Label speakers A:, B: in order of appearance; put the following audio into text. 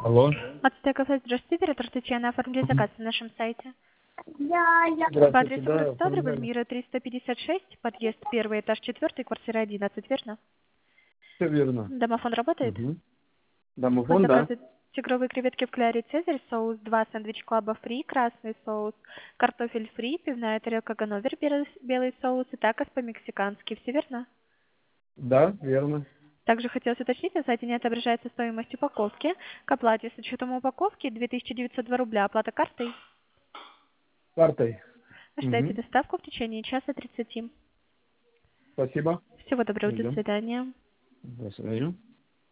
A: Алло.
B: Отстая кафе, здравствуйте, оператор Татьяна, оформили заказ на нашем сайте. По
A: Здравствуйте,
B: адресу
A: да,
B: город Ставрополь,
A: оформляли.
B: Мира 356, подъезд 1, этаж 4, квартира 11, верно?
A: Все верно.
B: Домофон работает?
A: Угу.
B: По
A: Домофон, да.
B: заказу тигровые креветки в кляре Цезарь, соус 2, сэндвич клаба фри, красный соус, картофель фри, пивная тарелка Ганновер, белый соус и такос по-мексикански. Все верно?
A: Да, верно.
B: Также хотелось уточнить, на сайте не отображается стоимость упаковки. К оплате с учетом упаковки 2902 рубля. Оплата картой.
A: Картой.
B: Ожидайте
A: Угу.
B: доставку в течение часа 30.
A: Спасибо.
B: Всего доброго, до
A: Ждем.
B: свидания.
A: До свидания.